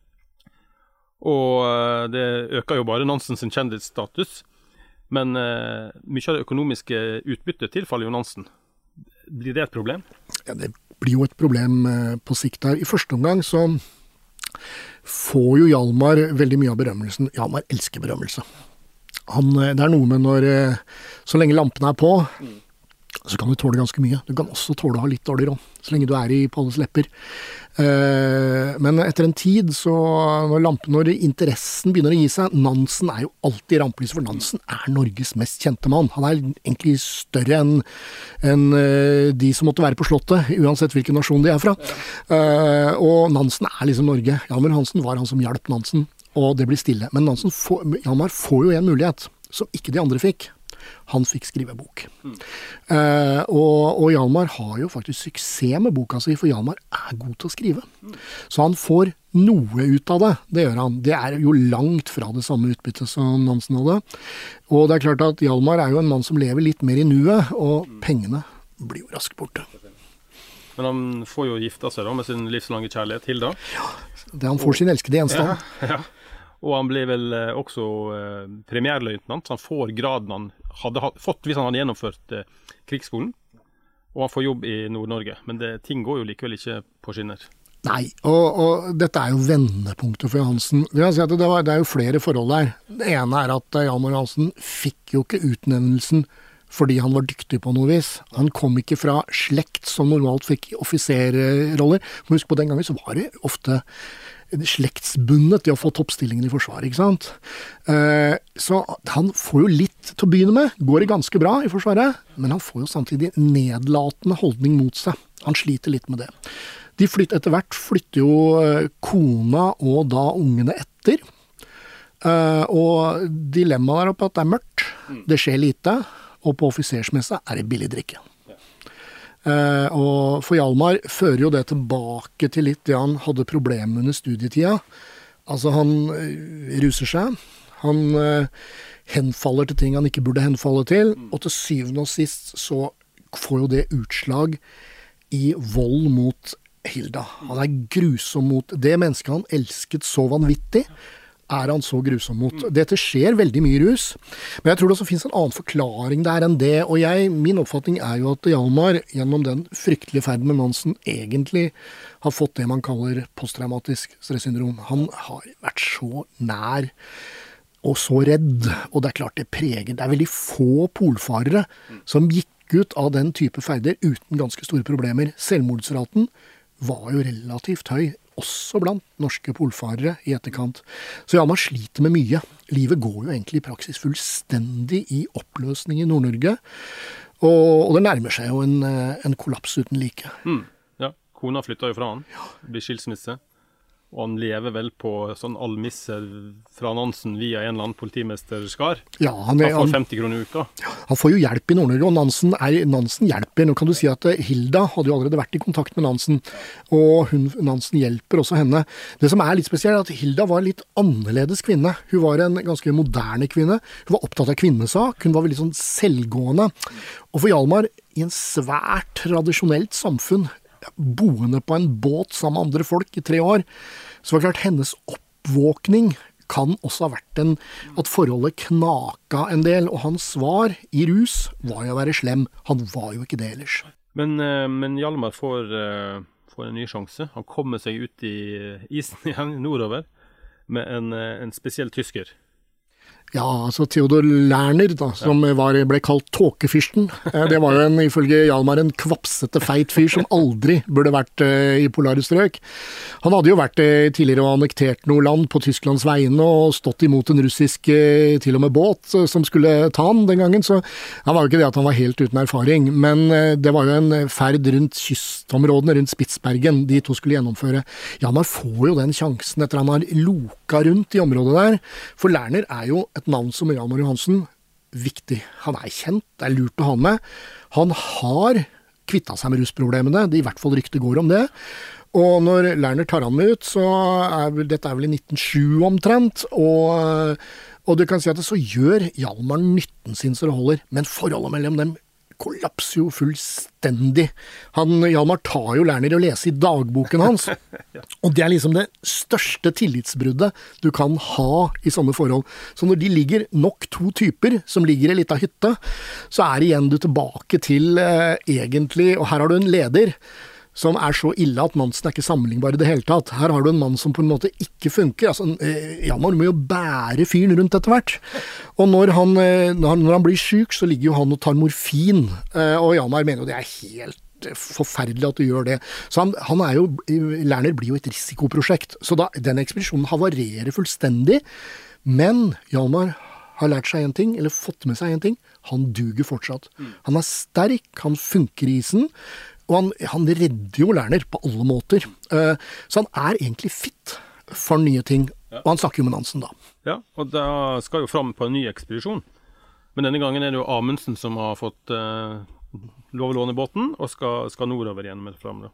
Og det øker jo bare Nansens kjendisstatus, men mye av det økonomiske utbyttet tilfaller jo Nansen. Blir det et problem? Ja, det blir jo et problem på sikt her. I første omgang så får jo Hjalmar veldig mye av berømmelsen. Hjalmar elsker berømmelse. Det noe med når så lenge lampene på, så kan du tåle ganske mye. Du kan også tåle å ha litt dårlig råd, så lenge du på alles lepper. Men etter en tid, så når interessen begynner å gi seg, Nansen jo alltid rampelys, for Nansen Norges mest kjente mann. Han egentlig større enn de som måtte være på slottet, uansett hvilken nasjon de fra. Og Nansen liksom Norge. Hjalmar Hansen var han som hjalp Nansen, og det blir stille. Men Hjalmar får jo en mulighet som ikke de andre fikk. Han fikk skrive bok. Og Hjalmar har jo faktisk suksess med boka si, for Hjalmar god til å skrive. Så han får noe ut av det. Det gjør han. Det jo langt fra det samme utbyttet som Nansen hadde. Og det klart at Hjalmar jo en mann som lever litt mer i nuet, og pengene blir jo raskt borte. Men han får jo gifta seg da med sin livslange kjærlighet, Hilda. Ja, han får sin elskede gjenstand. Ja. Og han ble vel også premierløytnant, så han får graden han hadde fått hvis han hadde gjennomført krigsskolen. og han får jobb i Nord-Norge. Men ting går jo likevel ikke på skinner. Nei, og dette jo vendepunktet for Johansen. Jeg si at det jo flere forhold der. Det ene at Hjalmar Johansen fikk jo ikke utnevnelsen fordi han var dyktig på noe vis. Han kom ikke fra slekt som normalt fikk offiserroller. Husk på den gangen så var det ofte slektsbundet til å få toppstillingen i forsvaret, ikke sant? Så han får jo litt til å begynne med, går det ganske bra i forsvaret, men han får jo samtidig nedlatende holdning mot seg. Han sliter litt med det. Etter hvert flytter jo kona og da ungene etter, og dilemmaet der oppe at det mørkt, det skjer lite, og på offisersmessa det billig drikke. Og for Hjalmar fører jo det tilbake til litt det han hadde problemer under studietida. Altså han ruser seg, han henfaller til ting han ikke burde henfalle til, og til syvende og sist så får jo det utslag i vold mot Hilda. Han grusom mot det mennesket han elsket så vanvittig, han så grusom mot. Dette skjer veldig mye rus, men jeg tror det også finnes en annen forklaring der enn det, og min oppfatning jo at Hjalmar gjennom den fryktelige ferden med Nansen egentlig har fått det man kaller posttraumatisk stressyndrom. Han har vært så nær og så redd, og det klart det preger. Det veldig få polfarere som gikk ut av den type ferder uten ganske store problemer. Selvmordsraten var jo relativt høy, også blant norske polfarere i etterkant. Så Hjalmar sliter med mye. Livet går jo egentlig i praksis fullstendig i oppløsning i Nord-Norge, og det nærmer seg jo en kollaps uten like. Ja, kona flytter jo fra han, blir skilsmisse, og han lever vel på sånn almisser fra Nansen via en eller annen politimester-skar. Ja, han får 50 kroner i uka. Han får jo hjelp i Nord-Norge, og Nansen hjelper. Nå kan du si at Hilda hadde jo allerede vært i kontakt med Nansen, og Nansen hjelper også henne. Det som litt spesielt at Hilda var en litt annerledes kvinne. Hun var en ganske moderne kvinne. Hun var opptatt av kvinnesak. Hun var veldig sånn selvgående. Og for Hjalmar, i en svært tradisjonelt samfunn, boende på en båt sammen med andre folk i 3 år, så var det klart hennes oppvåkning kan også ha vært at forholdet knaka en del, og hans svar i rus var jo å være slem. Han var jo ikke det ellers. Men Hjalmar får en ny sjanse. Han kommer seg ut i isen igjen, nordover, med en spesiell tysker. Ja, altså Theodor Lerner, da, som ble kalt tåkefyrsten. Det var jo ifølge Hjalmar en kvapsete feit fyr som aldri burde vært i polare strøk. Han hadde jo vært tidligere og annektert noe land på Tysklands vegne og stått imot en russisk til og med båt som skulle ta han den gangen, så han var jo ikke det at han var helt uten erfaring, men det var jo en ferd rundt kystområdene, rundt Spitsbergen, de to skulle gjennomføre. Hjalmar får jo den sjansen etter han har loka rundt i området der, for Lerner jo et navn som Hjalmar Johansen viktig. Han kjent, det lurt å ha med. Han har kvittet seg med rusproblemene, det i hvert fall rykte går om det. Og når Lerner tar han med ut, så dette vel i 1907 omtrent, og du kan si at det så gjør Hjalmar nytten sin så det holder, men forholdet mellom dem kollapser jo fullstendig. Hjalmar tar jo Lerner å lese i dagboken hans, og det liksom det største tillitsbruddet du kan ha i sånne forhold. Så når de ligger nok to typer som ligger i litt av hytte, så igjen du tilbake til egentlig, og her har du en leder som så ille at Nansen ikke sammenlignbar i det hele tatt. Her har du en mann som på en måte ikke funker. Altså, Hjalmar må jo bære fyren rundt etter hvert. Og når han blir syk, så ligger jo han og tar morfin. Og Hjalmar mener jo det helt forferdelig at du gjør det. Så Lerner blir jo et risikoprosjekt. Så den ekspedisjonen havarerer fullstendig. Men Hjalmar har lært seg en ting, eller fått med seg en ting. Han duger fortsatt. Han sterk, han funker i isen. Og han redder jo Lerner på alle måter. Så han egentlig fit for nye ting. Og han snakker jo med Nansen da. Ja, og da skal jo fram på en ny ekspedisjon. Men denne gangen det jo Amundsen som har fått lov å låne båten, og skal nordover igjen med det frem.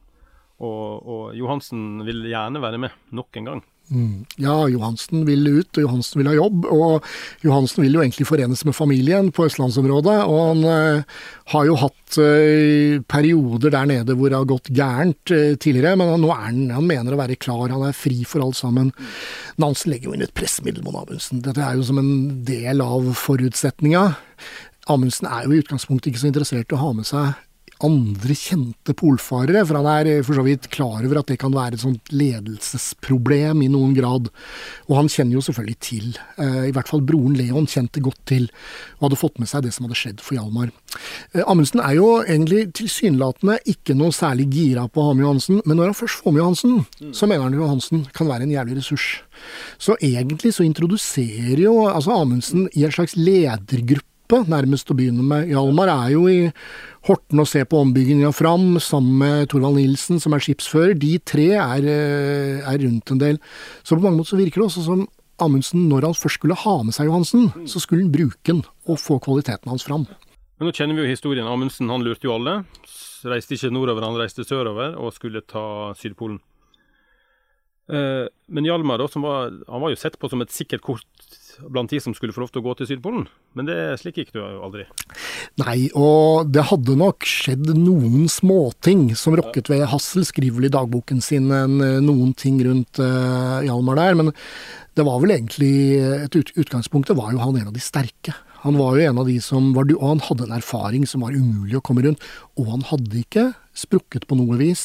Og Johansen vil gjerne være med nok en gang. Ja, Johansen vil ut, og Johansen vil ha jobb, og Johansen vil jo egentlig forenes med familien på Østlandsområdet, og han har jo hatt perioder der nede hvor det har gått gærent tidligere, men nå han mener å være klar, han fri for alt sammen. Nansen legger jo inn et pressmiddel mot Amundsen. Dette jo som en del av forutsetninga. Amundsen jo i utgangspunktet ikke så interessert i å ha med seg andre kjente polfarere, for han for så vidt klar over at det kan være et sånt ledelsesproblem i noen grad. Og han kjenner jo selvfølgelig til, i hvert fall broren Leon kjente godt til, og hadde fått med seg det som hadde skjedd for Hjalmar. Amundsen jo egentlig tilsynelatende ikke noe særlig gira på å ha med Johansen, men når han først får med Johansen, så mener han Johansen kan være en jævlig ressurs. Så egentlig så introduserer jo Amundsen i en slags ledergruppe, nærmest å begynne med. Hjalmar jo i Horten og ser på ombyggingen av Fram, sammen med Torvald Nilsen, som skipsfører. De tre rundt en del. Så på mange måter så virker det også som Amundsen, når han først skulle ha med seg Johansen, så skulle han bruke den og få kvaliteten hans fram. Men nå kjenner vi jo historien. Amundsen, han lurte jo alle. Reiste ikke nordover, han reiste sørover og skulle ta Sydpolen. Men Hjalmar da, han var jo sett på som et sikkert kort blant de som skulle få lov til å gå til Sydpolen, men slik gikk det jo aldri. Nei, og det hadde nok skjedd noen småting som rokket ved. Hassel skriver i dagboken sin noen ting rundt Hjalmar der, men det var vel egentlig utgangspunktet var jo han en av de sterke. Han var jo en av de som og han hadde en erfaring som var umulig å komme rundt, og han hadde ikke sprukket på noe vis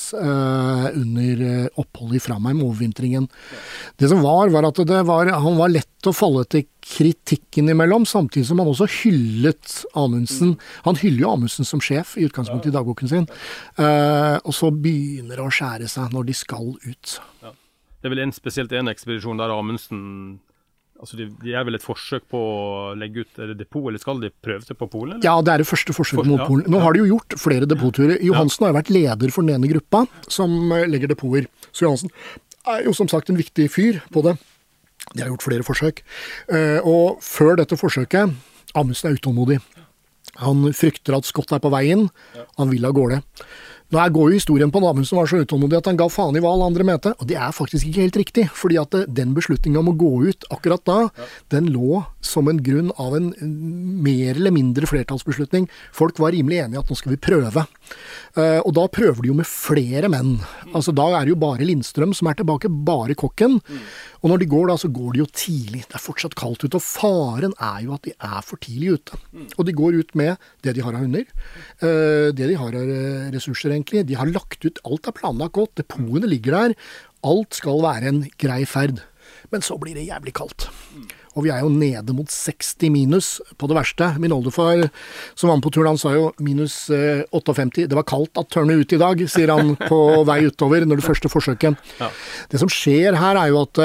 under oppholdet i Framheim, overvintringen. Det som var at han var lett å falle til kritikken imellom, samtidig som han også hyllet Amundsen. Han hyller jo Amundsen som sjef i utgangspunktet i dagboken sin, og så begynner det å skjære seg når de skal ut. Ja. Det vel spesielt en ekspedisjon der Amundsen, de vel et forsøk på å legge ut depot, eller skal de prøve seg på Polen? Eller? Ja, det det første forsøket mot Polen. Nå har de jo gjort flere depotturer. Johansen har jo vært leder for den ene gruppa som legger depoter. Så Johansen jo som sagt en viktig fyr på det. De har gjort flere forsøk. Og før dette forsøket, Amundsen utålmodig. Han frykter at Scott på veien. Han vil av gårde. Nå går jo historien på Amundsen var så utålmodig at han ga faen i hva alle andre mente, og det faktisk ikke helt riktig, fordi at den beslutningen om å gå ut akkurat da, den lå som en grunn av en mer eller mindre flertallsbeslutning. Folk var rimelig enige at nå skal vi prøve. Og da prøver de jo med flere menn. Da det jo bare Lindstrøm som tilbake, bare kokken. Og når de går da, så går de jo tidlig. Det fortsatt kaldt ute, og faren jo at de for tidlig ute. Og de går ut med det de har av hunder, det de har av ressurser egentlig. De har lagt ut, alt planlagt godt, depotene ligger der, alt skal være en grei ferd. Men så blir det jævlig kaldt. Og vi jo nede mot 60 minus på det verste. Min oldefar som var med på turen, han sa jo minus 58. Det var kaldt at tørne ut i dag, sier han på vei utover når det første forsøket. Ja. Det som skjer her jo at,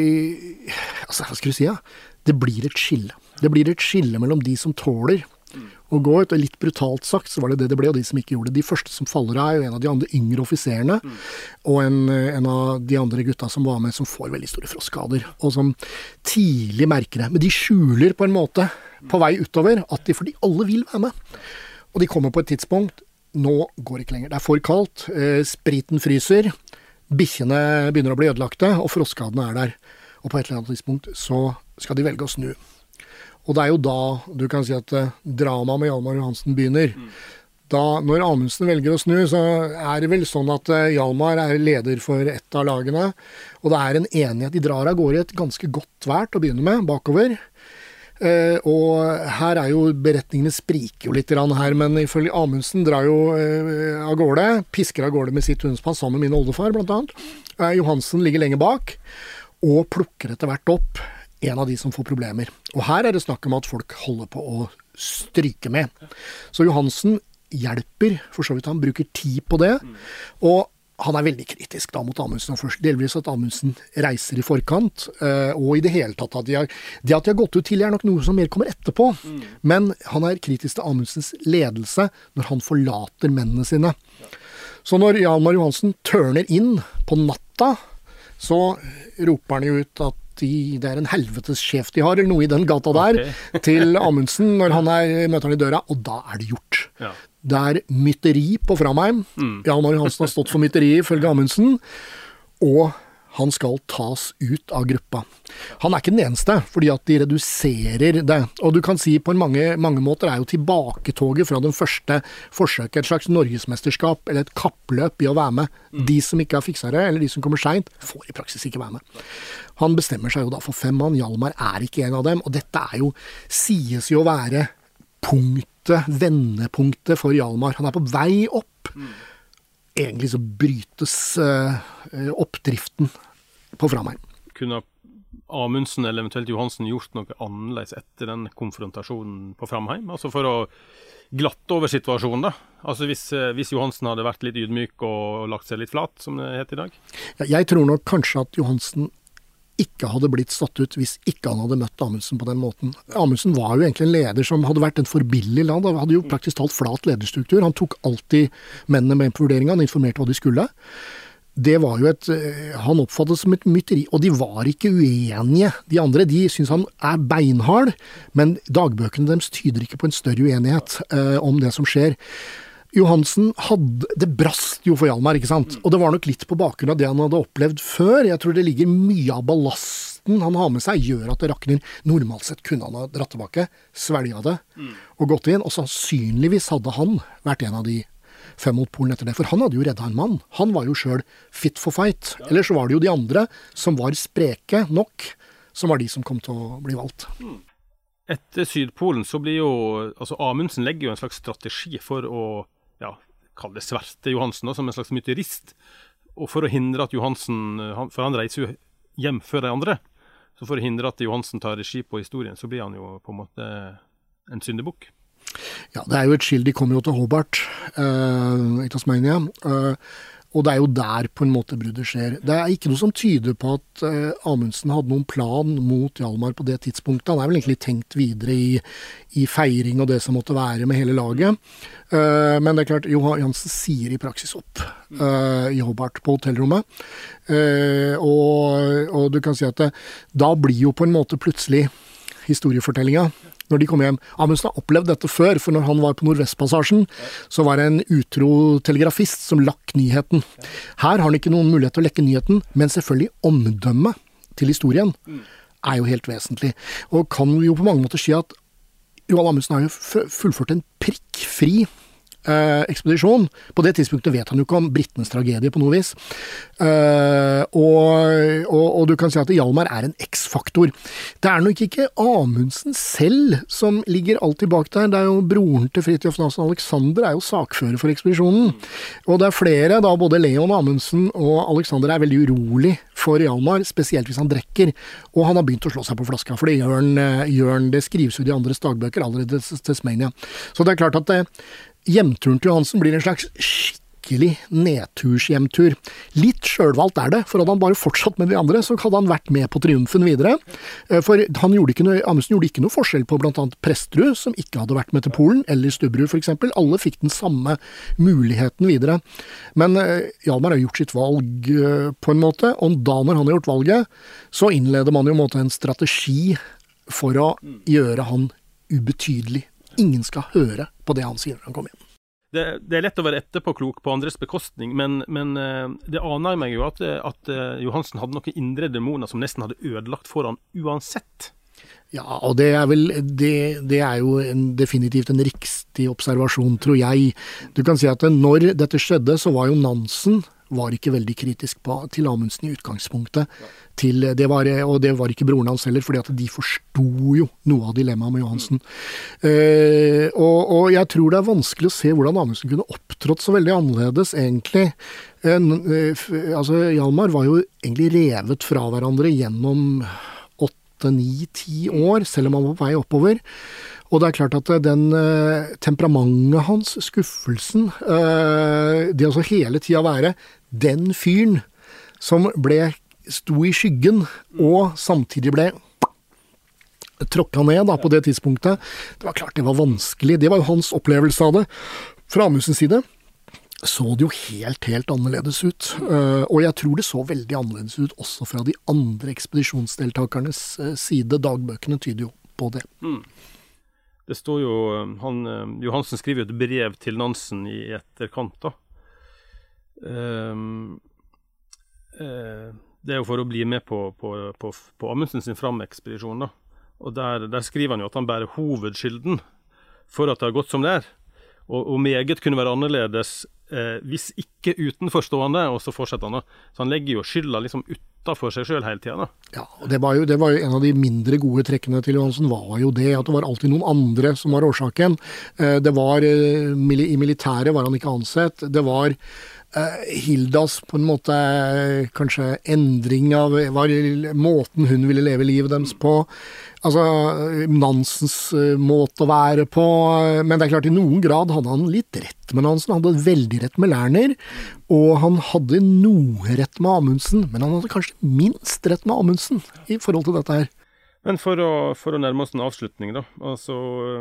hva skal du si, det blir et skille. Det blir et skille mellom de som tåler å gå ut, og litt brutalt sagt så var det ble, og de som ikke gjorde det. De første som faller jo en av de andre yngre offiserene, og en av de andre gutta som var med, som får veldig store frostskader, og som tidlig merker det. Men de skjuler på en måte på vei utover, fordi alle vil være med. Og de kommer på et tidspunkt, nå går det ikke lenger. Det for kaldt, spriten fryser, bikkjene begynner å bli ødelagte, og frostskadene der. Og på et eller annet tidspunkt så skal de velge å snu. Og det jo da du kan si at drama med Hjalmar Johansen begynner. Da, når Amundsen velger å snu, så det vel sånn at Hjalmar leder for ett av lagene, og det en enighet. De drar av gårde i et ganske godt vær til å begynne med, bakover. Og her jo beretningene spriker jo litt her, men ifølge Amundsen drar jo av gårde, pisker av gårde med sitt hundspann sammen med min oldefar, blant annet. Johansen ligger lenger bak, og plukker etter hvert opp en av de som får problemer. Og her det snakk om at folk holder på å stryke med. Så Johansen hjelper, for så vidt han bruker tid på det, og han veldig kritisk da mot Amundsen. Først delvis at Amundsen reiser i forkant, og i det hele tatt at de har gått ut til nok noe som mer kommer etterpå. Men han kritisk til Amundsens ledelse når han forlater mennene sine. Så når Hjalmar Johansen tørner inn på natta, så roper han jo ut at det en helvetes sjef de har, eller noe i den gata der, til Amundsen når han møter han i døra, og da det gjort. Ja. Det mytteri på Framheim. Hjalmar Johansen har stått for mytteri ifølge Amundsen, og han skal tas ut av gruppa. Han ikke den eneste, fordi at de reduserer det. Og du kan si på mange måter jo tilbaketoget fra den første forsøket, et slags norgesmesterskap, eller et kappløp i å være med. De som ikke har fikset det, eller de som kommer sent, får i praksis ikke være med. Han bestemmer seg jo da for 5 mann. Hjalmar ikke en av dem, og dette jo, sies jo å være punktet vendepunktet for Hjalmar. Han på vei opp. Egentlig så brytes oppdriften på Framheim. Kunne Amundsen eller eventuelt Johansen gjort noe annerledes etter den konfrontasjonen på Framheim? Altså for å glatte over situasjonen da? Altså hvis Johansen hadde vært litt ydmyk og lagt seg litt flat, som det heter i dag? Ja, jeg tror nok kanskje at Johansen ikke hadde blitt satt ut hvis ikke han hadde møtt Amundsen på den måten. Amundsen var jo egentlig en leder som hadde vært en forbillig land. Han hadde jo praktisk talt flat lederstruktur. Han tok alltid mennene med på vurderingen, han informerte hva de skulle. Det var jo han oppfattet som et mytteri, og de var ikke uenige. De andre, de synes han beinhard, men dagbøkene deres tyder ikke på en større uenighet om det som skjer. Johansen det brast jo for Hjalmar, ikke sant? Og det var nok litt på bakgrunn av det han hadde opplevd før. Jeg tror det ligger mye av ballasten han har med seg, gjør at det rakner. Normalt sett kunne han ha dratt tilbake, svelget det, og gått inn. Og sannsynligvis hadde han vært en av de 5 mot Polen etter det. For han hadde jo reddet en mann. Han var jo selv fit for fight. Eller så var det jo de andre som var spreke nok, som var de som kom til å bli valgt. Etter Sydpolen så blir jo, altså Amundsen legger jo en slags strategi for å, kall det sverte Johansen, som en slags mytterist, og for å hindre at Johansen, for han reiser jo hjem før de andre, så for å hindre at Johansen tar regi på historien, så blir han jo på en måte en syndebukk. Ja, det jo et skill, de kommer jo til Hobart i Tasmania, og det jo der på en måte bruddet skjer. Det ikke noe som tyder på at Amundsen hadde noen plan mot Hjalmar på det tidspunktet. Han vel egentlig tenkt videre i feiring og det som måtte være med hele laget. Men det klart, Johansen sier i praksis opp i Hobart på hotellrommet. Og du kan si at da blir jo på en måte plutselig historiefortellinga når de kommer hjem. Amundsen har opplevd dette før, for når han var på Nordvestpassasjen, så var det en utro telegrafist som lakk nyheten. Her har han ikke noen mulighet til å lekke nyheten, men selvfølgelig omdømme til historien jo helt vesentlig. Og kan vi jo på mange måter si at Roald Amundsen har jo fullført en prikkfri ekspedisjon. På det tidspunktet vet han jo ikke om Britenes tragedie på noe vis. Og du kan si at Hjalmar en X-faktor. Det nok ikke Amundsen selv som ligger alltid bak der. Det jo broren til Fridtjof Nansen, Alexander, jo sakfører for ekspedisjonen. Og det flere, da både Leon Amundsen og Alexander veldig urolig for Hjalmar, spesielt hvis han drekker. Og han har begynt å slå seg på flaska, for det gjør han, det skrives jo i de andres dagbøker allerede til Tasmania. Så det klart at hjemturen til Johansen blir en slags skikkelig nedturshjemtur. Litt selvvalgt det, for hadde han bare fortsatt med de andre, så hadde han vært med på triumfen videre. For Amundsen gjorde ikke noe forskjell på blant annet Prestrud, som ikke hadde vært med til Polen, eller Stubberud for eksempel. Alle fikk den samme muligheten videre. Men Hjalmar har gjort sitt valg på en måte, og da når han har gjort valget, så innleder man jo en måte en strategi for å gjøre han ubetydelig. Ingen skal høre på det han sier når han kommer hjem. Det lett å være etterpåklok på andres bekostning, men det aner meg jo at Johansen hadde noen indre demoner som nesten hadde ødelagt for han uansett. Ja, og det vel, det jo definitivt en riktig observasjon, tror jeg. Du kan si at når dette skjedde, så var jo Nansen ikke veldig kritisk til Amundsen i utgangspunktet. Og det var ikke broren hans heller, fordi at de forsto jo noe av dilemmaet med Johansen. Og jeg tror det vanskelig å se hvordan Amundsen kunne opptrådt så veldig annerledes, egentlig. Hjalmar var jo egentlig revet fra hverandre gjennom 8, 9, 10 år, selv om han var på vei oppover. Og det klart at den temperamentet hans, skuffelsen, det å hele tiden være den fyren som sto i skyggen, og samtidig ble tråkket ned da, på det tidspunktet. Det var klart det var vanskelig. Det var jo hans opplevelse av det. Fra Amundsens side så det jo helt annerledes ut. Og jeg tror det så veldig annerledes ut også fra de andre ekspedisjonsdeltakernes side. Dagbøkene tyder jo på det. Det står jo, Johansen skriver jo et brev til Nansen i etterkant da. Det jo for å bli med på Amundsen sin framekspedisjon da. Og der skriver han jo at han bærer hovedskylden for at det har gått som det og meget kunne være annerledes hvis ikke utenforstående, og så fortsetter han da. Så han legger jo skylda liksom for seg selv hele tiden da. Ja, og det var jo en av de mindre gode trekkene til Johansen var jo det, at det var alltid noen andre som var årsaken. Det var, i militæret var han ikke ansett, det var Hildas på en måte kanskje endring av måten hun ville leve livet deres på, altså Nansens måte å være på, men det klart i noen grad hadde han litt rett med Nansen, han hadde veldig rett med Lerner, og han hadde noe rett med Amundsen, men han hadde kanskje minst rett med Amundsen i forhold til dette her. Men for å nærme oss en avslutning da, altså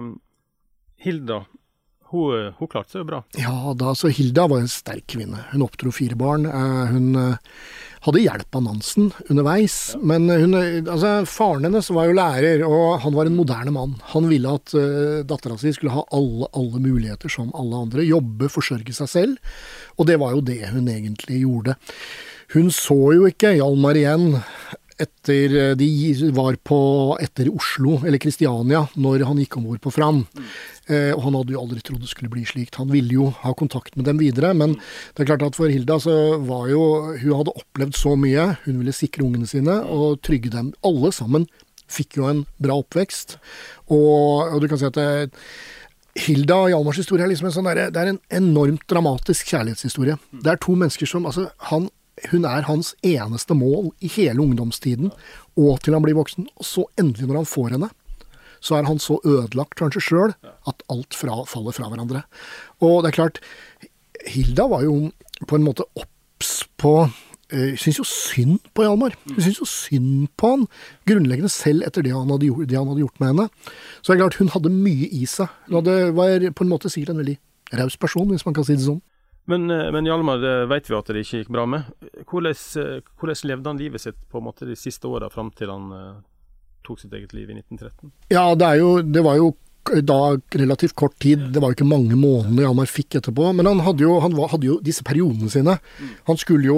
Hilda, hun klarte seg jo bra. Ja, så Hilda var en sterk kvinne. Hun oppdro 4 barn. Hun hadde hjelp av Nansen underveis, men faren hennes var jo lærer, og han var en moderne mann. Han ville at datteren sin skulle ha alle muligheter som alle andre, jobbe, forsørge seg selv, og det var jo det hun egentlig gjorde. Hun så jo ikke Hjalmar igjen etter de var etter Oslo, eller Kristiania, når han gikk ombord på Fram. Og han hadde jo aldri trodd det skulle bli slikt. Han ville jo ha kontakt med dem videre, men det klart at for Hilda så var jo, hun hadde opplevd så mye, hun ville sikre ungene sine og trygge dem. Alle sammen fikk jo en bra oppvekst, og du kan si at Hilda og Hjalmars historie er liksom det er en enormt dramatisk kjærlighetshistorie. Det er 2 mennesker som, hun er hans eneste mål i hele ungdomstiden, og til han blir voksen, og så endelig når han får henne, så er han så ødelagt kanskje selv, at alt faller fra hverandre. Og det er klart, Hilda var jo på en måte opps på, synes jo synd på Hjalmar. Hun synes jo synd på han, grunnleggende selv etter det han hadde gjort med henne. Så det er klart, hun hadde mye i seg. Hun var på en måte sikkert en veldig raus person, hvis man kan si det sånn. Men Hjalmar, det vet vi at det ikke gikk bra med. Hvordan levde han livet sitt på en måte de siste årene frem til han tok sitt eget liv i 1913? Ja, det var jo da relativt kort tid, det var jo ikke mange måneder Hjalmar fikk etterpå, men han hadde jo disse periodene sine. Han skulle jo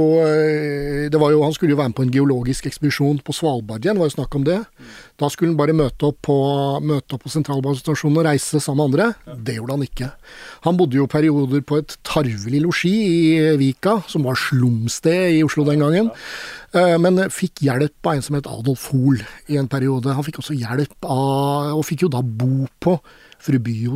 være med på en geologisk ekspedisjon på Svalbard igjen, det var jo snakk om det. Da skulle han bare møte opp på sentralbasestasjonen og reise sammen med andre. Det gjorde han ikke. Han bodde jo perioder på et tarvelig losji i Vika, som var slumsted i Oslo den gangen. Men fikk hjelp av en som het Adolf Hoel i en periode. Han fikk også hjelp og fikk jo da bo på Fru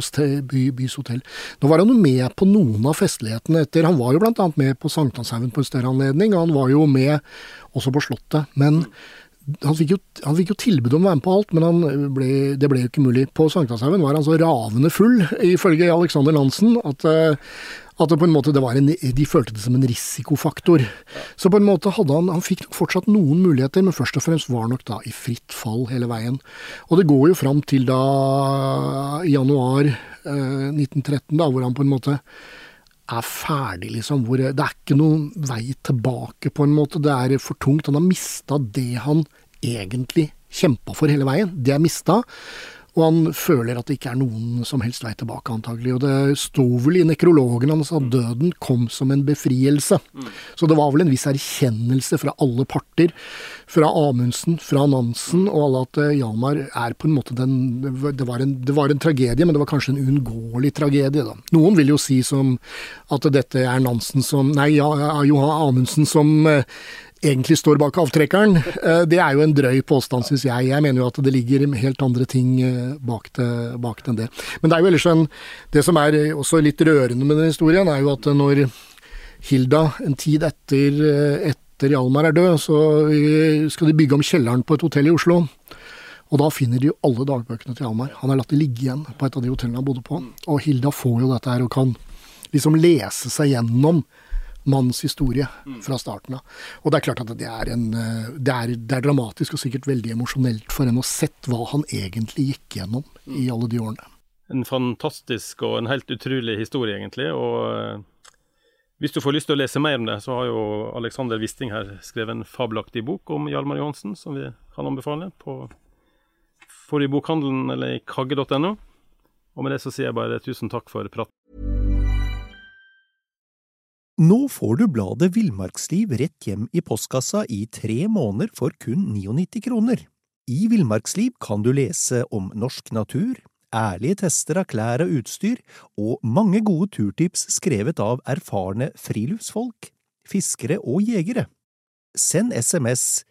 Bys hotell. Nå var han jo med på noen av festlighetene etter. Han var jo blant annet med på Sankthanshaugen på en større anledning, og han var jo med også på Slottet. Men han fikk jo tilbud om å være med på alt, men det ble jo ikke mulig. På Sankthanshaugen var han så ravende full, ifølge Alexander Nansen, at det på en måte de følte det som en risikofaktor. Så på en måte han fikk fortsatt noen muligheter, men først og fremst var nok da i fritt fall hele veien. Og det går jo fram til da i januar 1913 da, hvor han på en måte er ferdig liksom, hvor det er ikke noen vei tilbake på en måte, det er for tungt, han har mistet det han egentlig kjempet for hele veien, det er mistet, og han føler at det ikke er noen som helst vei tilbake antagelig, og det stod vel i nekrologen hans at døden kom som en befrielse. Så det var vel en viss erkjennelse fra alle parter, fra Amundsen, fra Nansen, og alle at Hjalmar er på en måte det var en tragedie, men det var kanskje en uunngåelig tragedie da. Noen vil jo si som at dette er Johan Amundsen som egentlig står bak avtrekkeren. Det er jo en drøy påstand, synes jeg. Jeg mener jo at det ligger helt andre ting bak enn det. Men det er jo ellers det som er også litt rørende med den historien, er jo at når Hilda en tid etter Hjalmar er død, så skal de bygge om kjelleren på et hotell i Oslo. Og da finner de jo alle dagbøkene til Hjalmar. Han har latt det ligge igjen på et av de hotellene han bodde på. Og Hilda får jo dette her og kan liksom lese seg gjennom manns historie fra starten av. Og det er klart at det er dramatisk og sikkert veldig emosjonelt for henne å sett hva han egentlig gikk gjennom i alle de årene. En fantastisk og en helt utrolig historie egentlig, og hvis du får lyst til å lese mer om det, så har jo Alexander Wisting her skrevet en fabelaktig bok om Hjalmar Johansen, som vi kan anbefale for i bokhandelen eller i kagge.no. Og med det så sier jeg bare tusen takk for praten. Nå får du bladet Villmarksliv rett hjem i postkassa i 3 måneder for kun 99 kroner. I Villmarksliv kan du lese om norsk natur, ærlige tester av klær og utstyr, og mange gode turtips skrevet av erfarne friluftsfolk, fiskere og jegere. Send SMS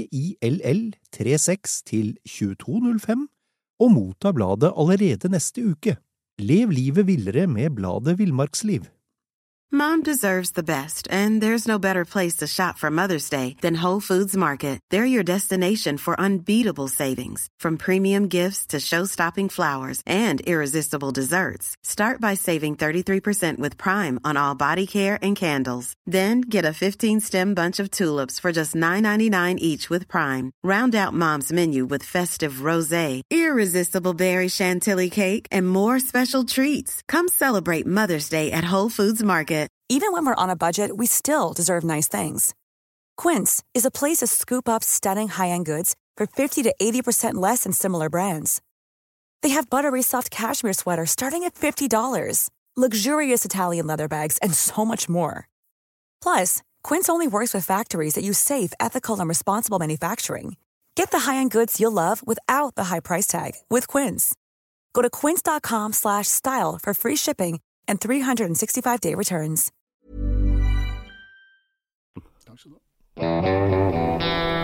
VILL36 til 2205 og motta bladet allerede neste uke. Lev livet villere med bladet Villmarksliv. Mom deserves the best, and there's no better place to shop for Mother's Day than Whole Foods Market. They're your destination for unbeatable savings, from premium gifts to show-stopping flowers and irresistible desserts. Start by saving 33% with Prime on all body care and candles. Then get a 15-stem bunch of tulips for just $9.99 each with Prime. Round out Mom's menu with festive rosé, irresistible berry chantilly cake, and more special treats. Come celebrate Mother's Day at Whole Foods Market. Even when we're on a budget, we still deserve nice things. Quince is a place to scoop up stunning high-end goods for 50 to 80% less than similar brands. They have buttery soft cashmere sweaters starting at $50, luxurious Italian leather bags, and so much more. Plus, Quince only works with factories that use safe, ethical, and responsible manufacturing. Get the high-end goods you'll love without the high price tag with Quince. Go to quince.com/style for free shipping and 365-day returns. Takk skal du ha.